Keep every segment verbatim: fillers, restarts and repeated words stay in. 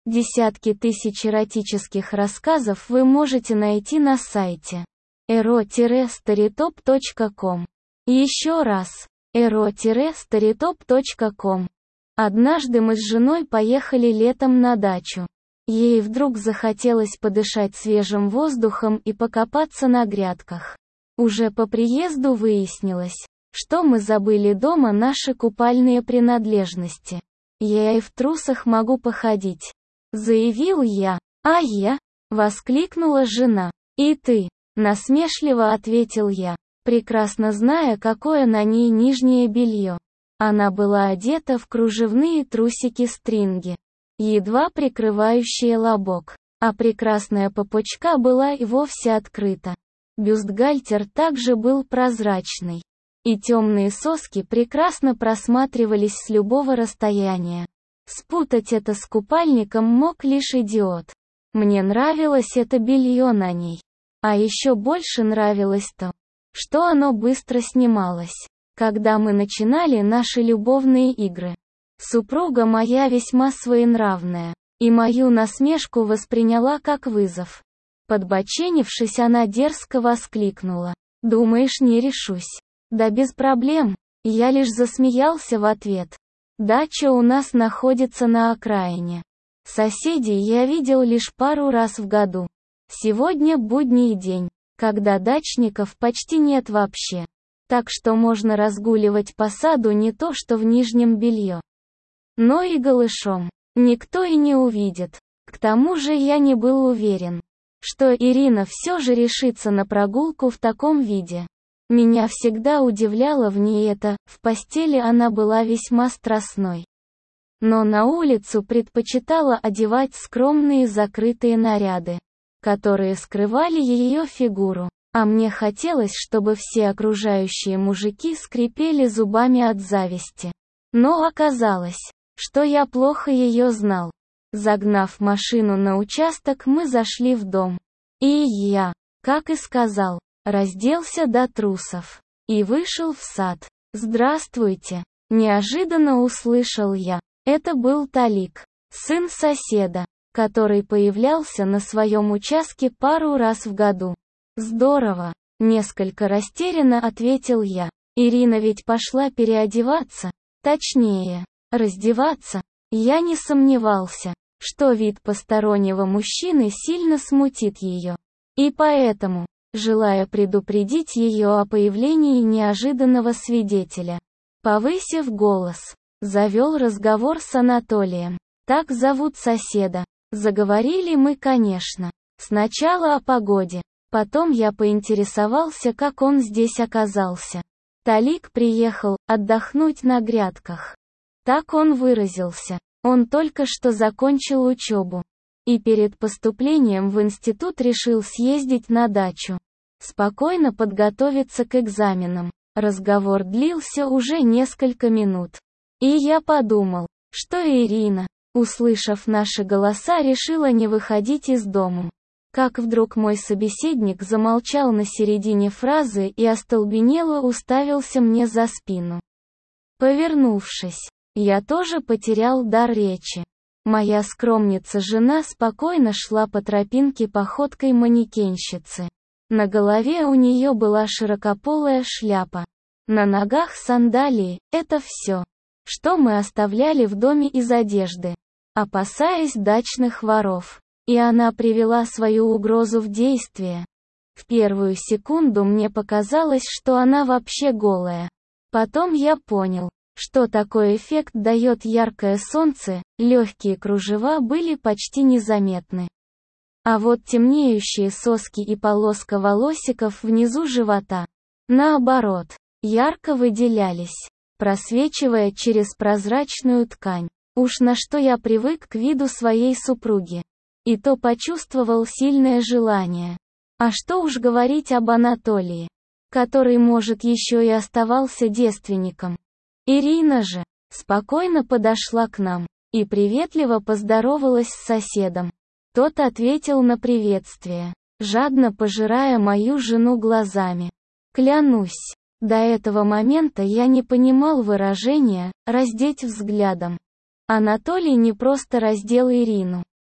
Десятки тысяч эротических рассказов вы можете найти на сайте эро старитоп точка ком. Еще раз, эро старитоп точка ком. Однажды мы с женой поехали летом на дачу. Ей вдруг захотелось подышать свежим воздухом и покопаться на грядках. Уже по приезду выяснилось, что мы забыли дома наши купальные принадлежности. Я и в трусах могу походить, заявил я. А я? Воскликнула жена. И ты? Насмешливо ответил я, прекрасно зная, какое на ней нижнее белье. Она была одета в кружевные трусики-стринги, едва прикрывающие лобок, а прекрасная попочка была и вовсе открыта. Бюстгальтер также был прозрачный, и темные соски прекрасно просматривались с любого расстояния. Спутать это с купальником мог лишь идиот. Мне нравилось это белье на ней. А еще больше нравилось то, что оно быстро снималось, когда мы начинали наши любовные игры. Супруга моя весьма своенравная, и мою насмешку восприняла как вызов. Подбоченившись, она дерзко воскликнула: «Думаешь, не решусь?» «Да без проблем», я лишь засмеялся в ответ. Дача у нас находится на окраине. Соседей я видел лишь пару раз в году. Сегодня будний день, когда дачников почти нет вообще. Так что можно разгуливать по саду не то что в нижнем белье, но и голышом. Никто и не увидит. К тому же я не был уверен, что Ирина все же решится на прогулку в таком виде. Меня всегда удивляло в ней это, в постели она была весьма страстной. Но на улицу предпочитала одевать скромные закрытые наряды, которые скрывали ее фигуру. А мне хотелось, чтобы все окружающие мужики скрипели зубами от зависти. Но оказалось, что я плохо ее знал. Загнав машину на участок, мы зашли в дом. И я, как и сказал, разделся до трусов и вышел в сад. «Здравствуйте!» – неожиданно услышал я. Это был Талик, сын соседа, который появлялся на своем участке пару раз в году. «Здорово!» – несколько растерянно ответил я. Ирина ведь пошла переодеваться, точнее, раздеваться. Я не сомневался, что вид постороннего мужчины сильно смутит ее. И поэтому, желая предупредить ее о появлении неожиданного свидетеля, повысив голос, завел разговор с Анатолием. Так зовут соседа. Заговорили мы, конечно, сначала о погоде, потом я поинтересовался, как он здесь оказался. Талик приехал отдохнуть на грядках. Так он выразился. Он только что закончил учебу. И перед поступлением в институт решил съездить на дачу. Спокойно подготовиться к экзаменам. Разговор длился уже несколько минут. И я подумал, что Ирина, услышав наши голоса, решила не выходить из дома. Как вдруг мой собеседник замолчал на середине фразы и остолбенело уставился мне за спину. Повернувшись, я тоже потерял дар речи. Моя скромница-жена спокойно шла по тропинке походкой манекенщицы. На голове у нее была широкополая шляпа. На ногах сандалии. Это все, что мы оставляли в доме из одежды, опасаясь дачных воров. И она привела свою угрозу в действие. В первую секунду мне показалось, что она вообще голая. Потом я понял, что такой эффект дает яркое солнце, легкие кружева были почти незаметны. А вот темнеющие соски и полоска волосиков внизу живота, наоборот, ярко выделялись, просвечивая через прозрачную ткань. Уж на что я привык к виду своей супруги. И то почувствовал сильное желание. А что уж говорить об Анатолии, который, может, еще и оставался девственником. Ирина же спокойно подошла к нам и приветливо поздоровалась с соседом. Тот ответил на приветствие, жадно пожирая мою жену глазами. Клянусь, до этого момента я не понимал выражения «раздеть взглядом». Анатолий не просто раздел Ирину.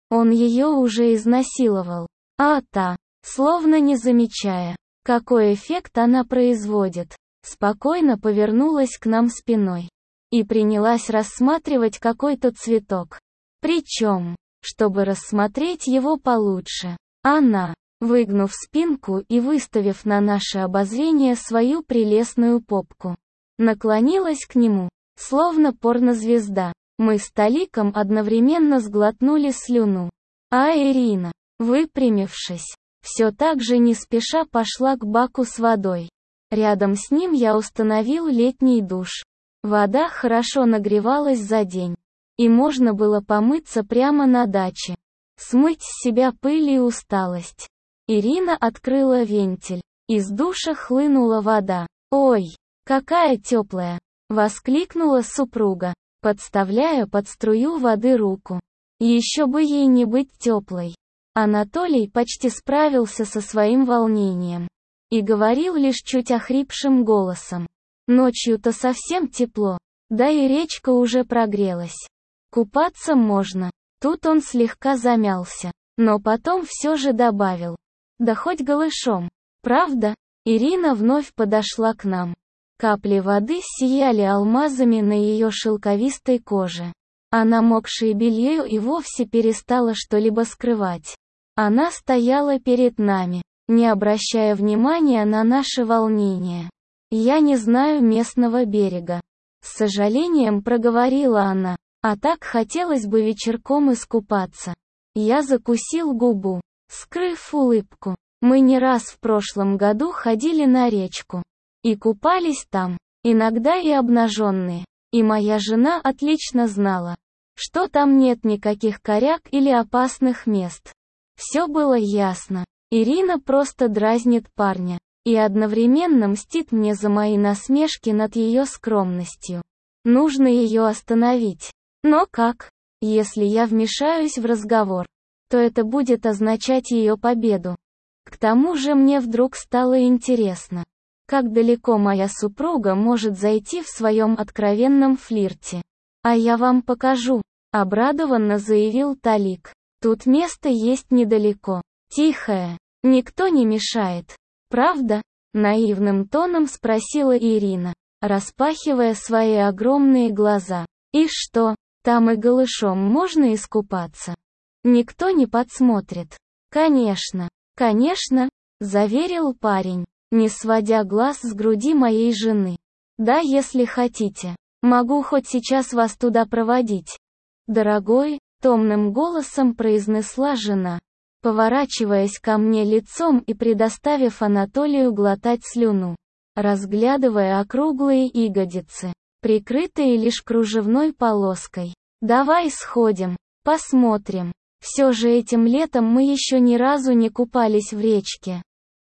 Он ее уже изнасиловал. А та, словно не замечая, какой эффект она производит, спокойно повернулась к нам спиной и принялась рассматривать какой-то цветок. Причем, чтобы рассмотреть его получше, она, выгнув спинку и выставив на наше обозрение свою прелестную попку, наклонилась к нему, словно порнозвезда. Мы с Толиком одновременно сглотнули слюну. А Ирина, выпрямившись, все так же не спеша пошла к баку с водой. Рядом с ним я установил летний душ. Вода хорошо нагревалась за день, и можно было помыться прямо на даче, смыть с себя пыль и усталость. Ирина открыла вентиль. Из душа хлынула вода. «Ой, какая теплая!» — воскликнула супруга, подставляя под струю воды руку. Еще бы ей не быть теплой. Анатолий почти справился со своим волнением и говорил лишь чуть охрипшим голосом. Ночью-то совсем тепло, да и речка уже прогрелась. Купаться можно. Тут он слегка замялся, но потом все же добавил. Да хоть голышом. Правда? Ирина вновь подошла к нам. Капли воды сияли алмазами на ее шелковистой коже. А намокшее белье и вовсе перестало что-либо скрывать. Она стояла перед нами, не обращая внимания на наше волнение. «Я не знаю местного берега», — с сожалением проговорила она, «а так хотелось бы вечерком искупаться». Я закусил губу, скрыв улыбку. Мы не раз в прошлом году ходили на речку и купались там, иногда и обнаженные, и моя жена отлично знала, что там нет никаких коряк или опасных мест. Все было ясно. Ирина просто дразнит парня и одновременно мстит мне за мои насмешки над ее скромностью. Нужно ее остановить. Но как? Если я вмешаюсь в разговор, то это будет означать ее победу. К тому же мне вдруг стало интересно, как далеко моя супруга может зайти в своем откровенном флирте. «А я вам покажу», — обрадованно заявил Толик. «Тут место есть недалеко. Тихое. Никто не мешает. Правда?» — наивным тоном спросила Ирина, распахивая свои огромные глаза. «И что, там и голышом можно искупаться? Никто не подсмотрит?» «Конечно, конечно», — заверил парень, не сводя глаз с груди моей жены. «Да, если хотите, могу хоть сейчас вас туда проводить». «Дорогой», — томным голосом произнесла жена, поворачиваясь ко мне лицом и предоставив Анатолию глотать слюну, разглядывая округлые ягодицы, прикрытые лишь кружевной полоской. «Давай сходим, посмотрим. Все же этим летом мы еще ни разу не купались в речке».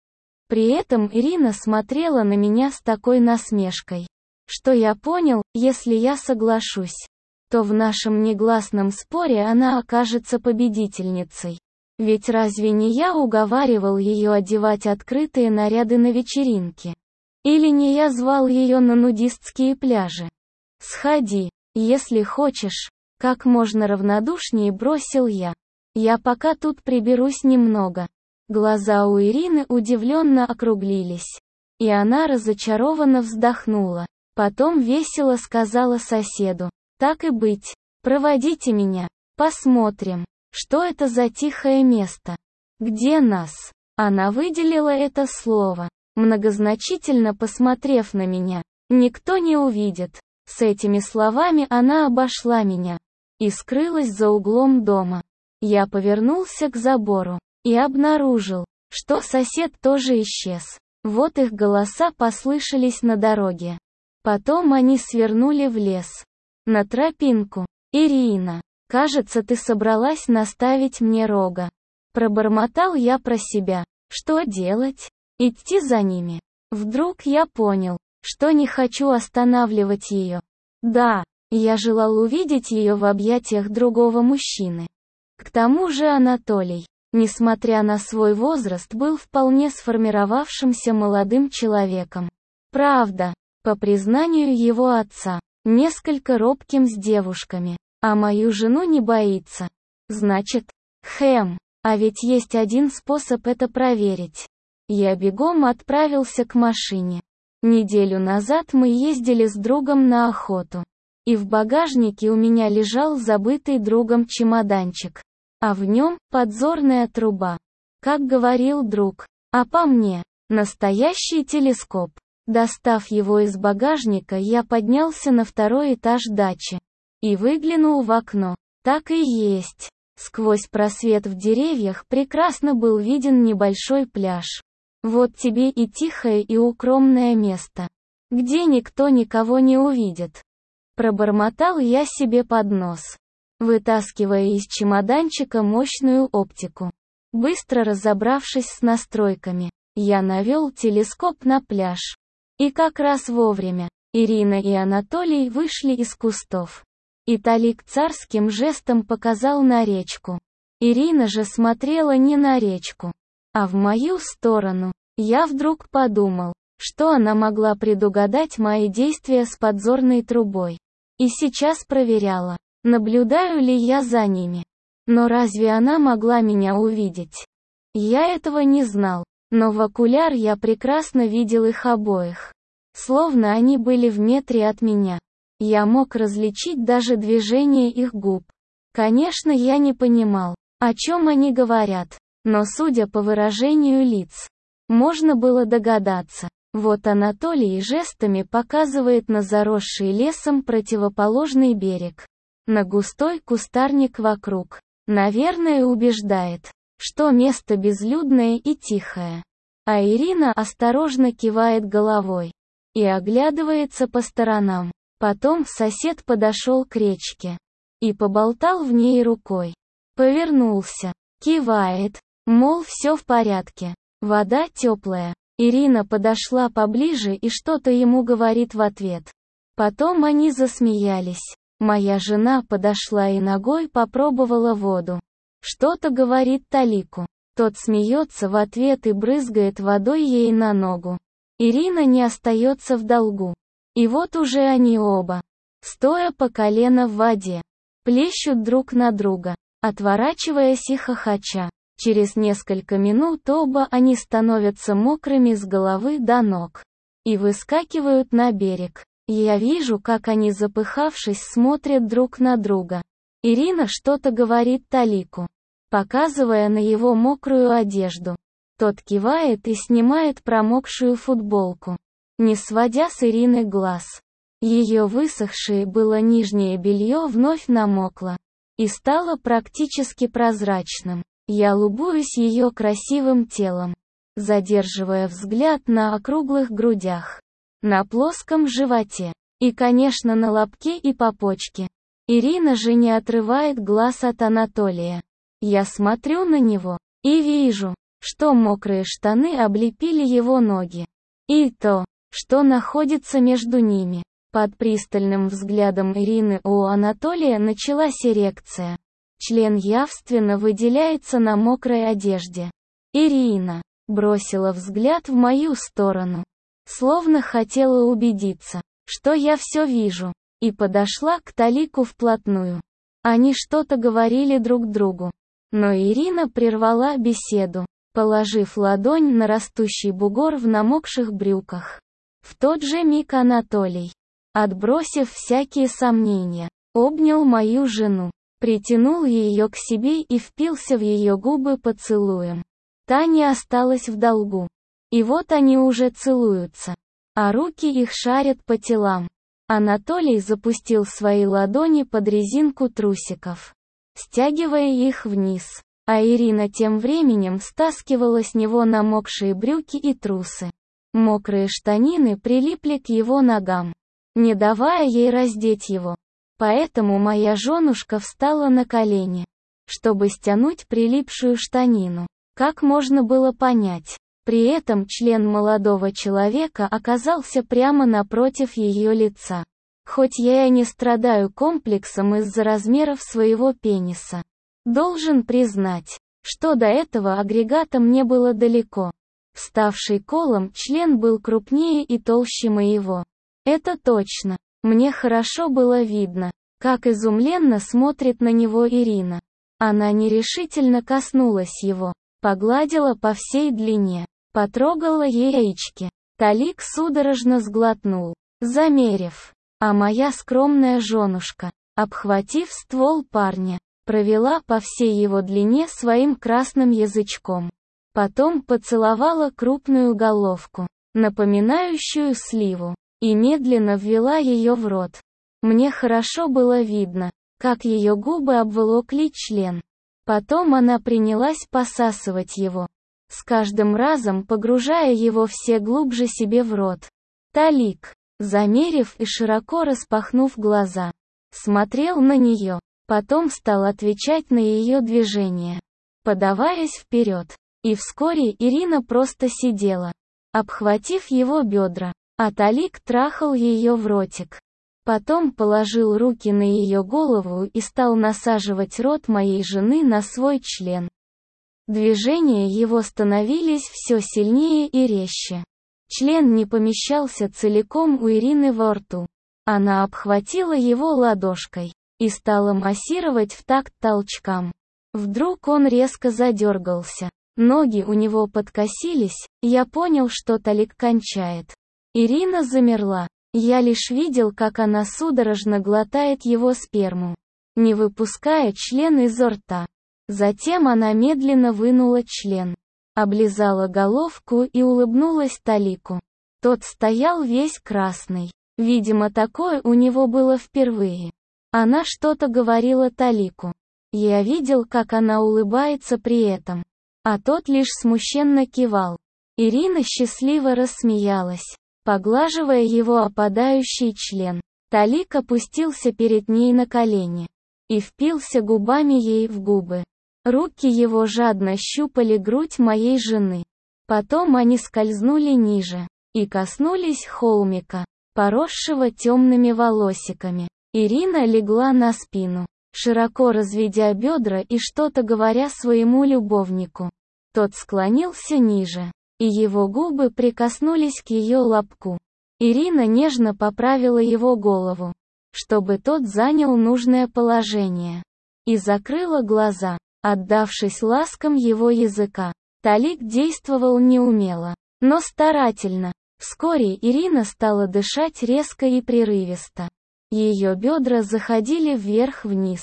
При этом Ирина смотрела на меня с такой насмешкой, что я понял, если я соглашусь, то в нашем негласном споре она окажется победительницей. Ведь разве не я уговаривал ее одевать открытые наряды на вечеринке? Или не я звал ее на нудистские пляжи? «Сходи, если хочешь», — как можно равнодушнее бросил я. «Я пока тут приберусь немного». Глаза у Ирины удивленно округлились, и она разочарованно вздохнула. Потом весело сказала соседу: «Так и быть, проводите меня, посмотрим, что это за тихое место. Где нас?» Она выделила это слово, многозначительно посмотрев на меня. «Никто не увидит». С этими словами она обошла меня и скрылась за углом дома. Я повернулся к забору и обнаружил, что сосед тоже исчез. Вот их голоса послышались на дороге. Потом они свернули в лес. На тропинку. «Ирина, кажется, ты собралась наставить мне рога». Пробормотал я про себя. Что делать? Идти за ними? Вдруг я понял, что не хочу останавливать ее. Да, я желал увидеть ее в объятиях другого мужчины. К тому же Анатолий, несмотря на свой возраст, был вполне сформировавшимся молодым человеком. Правда, по признанию его отца, несколько робким с девушками, а мою жену не боится. Значит, Хэм, а ведь есть один способ это проверить. Я бегом отправился к машине. Неделю назад мы ездили с другом на охоту. И в багажнике у меня лежал забытый другом чемоданчик. А в нем подзорная труба. Как говорил друг, а по мне, настоящий телескоп. Достав его из багажника, я поднялся на второй этаж дачи. И выглянул в окно. Так и есть. Сквозь просвет в деревьях прекрасно был виден небольшой пляж. Вот тебе и тихое и укромное место, где никто никого не увидит. Пробормотал я себе под нос, вытаскивая из чемоданчика мощную оптику. Быстро разобравшись с настройками, я навел телескоп на пляж. И как раз вовремя, Ирина и Анатолий вышли из кустов. И Талик царским жестом показал на речку. Ирина же смотрела не на речку, а в мою сторону. Я вдруг подумал, что она могла предугадать мои действия с подзорной трубой. И сейчас проверяла, наблюдаю ли я за ними. Но разве она могла меня увидеть? Я этого не знал. Но в окуляр я прекрасно видел их обоих. Словно они были в метре от меня. Я мог различить даже движение их губ. Конечно, я не понимал, о чем они говорят, но судя по выражению лиц, можно было догадаться. Вот Анатолий жестами показывает на заросший лесом противоположный берег. На густой кустарник вокруг. Наверное, убеждает, что место безлюдное и тихое. А Ирина осторожно кивает головой и оглядывается по сторонам. Потом сосед подошел к речке и поболтал в ней рукой. Повернулся, кивает, мол, все в порядке, вода теплая. Ирина подошла поближе и что-то ему говорит в ответ. Потом они засмеялись. Моя жена подошла и ногой попробовала воду. Что-то говорит Талику. Тот смеется в ответ и брызгает водой ей на ногу. Ирина не остается в долгу. И вот уже они оба, стоя по колено в воде, плещут друг на друга, отворачиваясь и хохоча. Через несколько минут оба они становятся мокрыми с головы до ног и выскакивают на берег. Я вижу, как они, запыхавшись, смотрят друг на друга. Ирина что-то говорит Талику, показывая на его мокрую одежду. Тот кивает и снимает промокшую футболку, не сводя с Ирины глаз. Ее высохшее было нижнее белье вновь намокло и стало практически прозрачным. Я любуюсь ее красивым телом, задерживая взгляд на округлых грудях, на плоском животе и, конечно, на лобке и попочке. Ирина же не отрывает глаз от Анатолия. Я смотрю на него и вижу, что мокрые штаны облепили его ноги. И то, что находится между ними. Под пристальным взглядом Ирины у Анатолия началась эрекция. Член явственно выделяется на мокрой одежде. Ирина бросила взгляд в мою сторону, словно хотела убедиться, что я все вижу, и подошла к Талику вплотную. Они что-то говорили друг другу, но Ирина прервала беседу, положив ладонь на растущий бугор в намокших брюках. В тот же миг Анатолий, отбросив всякие сомнения, обнял мою жену, притянул ее к себе и впился в ее губы поцелуем. Та не осталась в долгу. И вот они уже целуются, а руки их шарят по телам. Анатолий запустил свои ладони под резинку трусиков, стягивая их вниз, а Ирина тем временем стаскивала с него намокшие брюки и трусы. Мокрые штанины прилипли к его ногам, не давая ей раздеть его. Поэтому моя женушка встала на колени, чтобы стянуть прилипшую штанину. Как можно было понять? При этом член молодого человека оказался прямо напротив ее лица. Хоть я и не страдаю комплексом из-за размеров своего пениса, должен признать, что до этого агрегата мне было далеко. Вставший колом член был крупнее и толще моего. Это точно. Мне хорошо было видно, как изумленно смотрит на него Ирина. Она нерешительно коснулась его, погладила по всей длине, потрогала яички. Талик судорожно сглотнул, замерев. А моя скромная женушка, обхватив ствол парня, провела по всей его длине своим красным язычком. Потом поцеловала крупную головку, напоминающую сливу, и медленно ввела ее в рот. Мне хорошо было видно, как ее губы обволокли член. Потом она принялась посасывать его, с каждым разом погружая его все глубже себе в рот. Талик, замерив и широко распахнув глаза, смотрел на нее, потом стал отвечать на ее движения, подаваясь вперед. И вскоре Ирина просто сидела, обхватив его бедра, а Талик трахал ее в ротик. Потом положил руки на ее голову и стал насаживать рот моей жены на свой член. Движения его становились все сильнее и резче. Член не помещался целиком у Ирины во рту. Она обхватила его ладошкой и стала массировать в такт толчкам. Вдруг он резко задергался. Ноги у него подкосились, я понял, что Талик кончает. Ирина замерла. Я лишь видел, как она судорожно глотает его сперму, не выпуская член изо рта. Затем она медленно вынула член, облизала головку и улыбнулась Талику. Тот стоял весь красный. Видимо, такое у него было впервые. Она что-то говорила Талику. Я видел, как она улыбается при этом. А тот лишь смущенно кивал. Ирина счастливо рассмеялась, поглаживая его опадающий член. Талик опустился перед ней на колени и впился губами ей в губы. Руки его жадно щупали грудь моей жены. Потом они скользнули ниже и коснулись холмика, поросшего темными волосиками. Ирина легла на спину, широко разведя бедра и что-то говоря своему любовнику. Тот склонился ниже, и его губы прикоснулись к ее лобку. Ирина нежно поправила его голову, чтобы тот занял нужное положение, и закрыла глаза, отдавшись ласкам его языка. Талик действовал неумело, но старательно. Вскоре Ирина стала дышать резко и прерывисто. Ее бедра заходили вверх-вниз.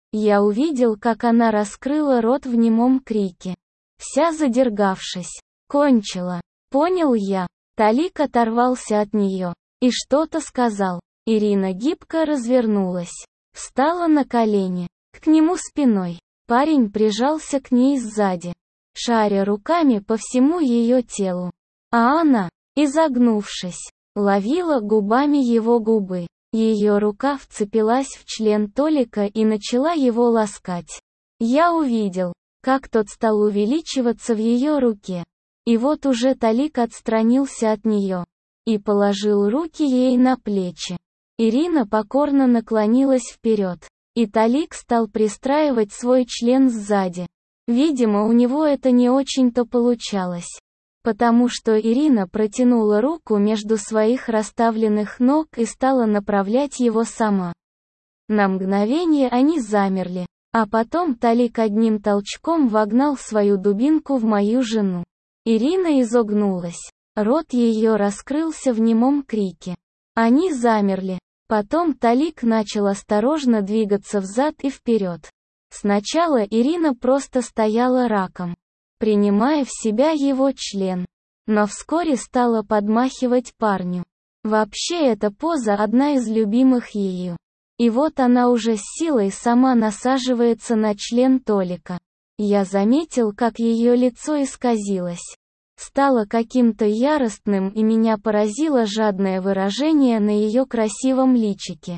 Я увидел, как она раскрыла рот в немом крике, вся задергавшись. Кончила. Понял я. Талик оторвался от нее и что-то сказал. Ирина гибко развернулась, встала на колени, к нему спиной. Парень прижался к ней сзади, шаря руками по всему ее телу. А она, изогнувшись, ловила губами его губы. Ее рука вцепилась в член Толика и начала его ласкать. Я увидел, как тот стал увеличиваться в ее руке. И вот уже Талик отстранился от нее и положил руки ей на плечи. Ирина покорно наклонилась вперед, и Талик стал пристраивать свой член сзади. Видимо, у него это не очень-то получалось, потому что Ирина протянула руку между своих расставленных ног и стала направлять его сама. На мгновение они замерли, а потом Талик одним толчком вогнал свою дубинку в мою жену. Ирина изогнулась, рот ее раскрылся в немом крике. Они замерли. Потом Талик начал осторожно двигаться взад и вперед. Сначала Ирина просто стояла раком, принимая в себя его член, но вскоре стала подмахивать парню. Вообще эта поза одна из любимых ее. И вот она уже с силой сама насаживается на член Толика. Я заметил, как ее лицо исказилось, стало каким-то яростным, и меня поразило жадное выражение на ее красивом личике.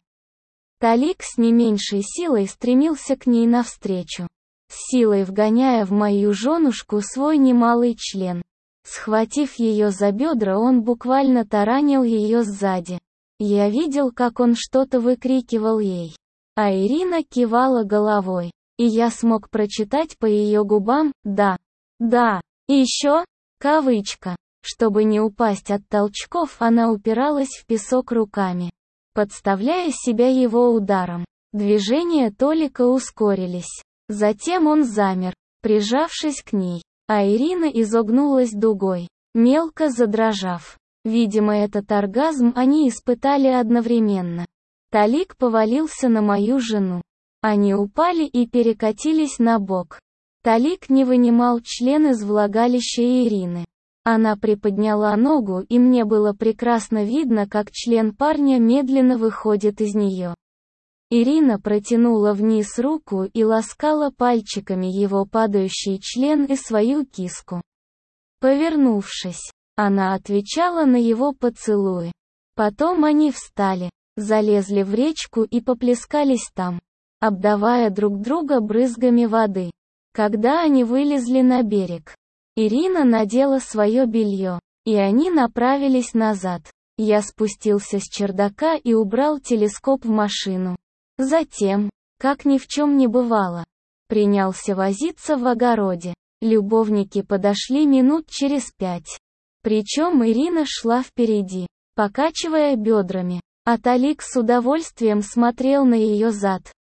Талик с не меньшей силой стремился к ней навстречу, с силой вгоняя в мою женушку свой немалый член. Схватив ее за бедра, он буквально таранил ее сзади. Я видел, как он что-то выкрикивал ей, а Ирина кивала головой, и я смог прочитать по ее губам «да, да, и еще». Кавычка. Чтобы не упасть от толчков, она упиралась в песок руками, подставляя себя его ударом. Движения Толика ускорились. Затем он замер, прижавшись к ней, а Ирина изогнулась дугой, мелко задрожав. Видимо, этот оргазм они испытали одновременно. Талик повалился на мою жену. Они упали и перекатились на бок. Талик не вынимал член из влагалища Ирины. Она приподняла ногу, и мне было прекрасно видно, как член парня медленно выходит из нее. Ирина протянула вниз руку и ласкала пальчиками его падающий член и свою киску. Повернувшись, она отвечала на его поцелуи. Потом они встали, залезли в речку и поплескались там, обдавая друг друга брызгами воды. Когда они вылезли на берег, Ирина надела свое белье, и они направились назад. Я спустился с чердака и убрал телескоп в машину. Затем, как ни в чем не бывало, принялся возиться в огороде. Любовники подошли минут через пять. Причем Ирина шла впереди, покачивая бедрами, а Талик с удовольствием смотрел на ее зад.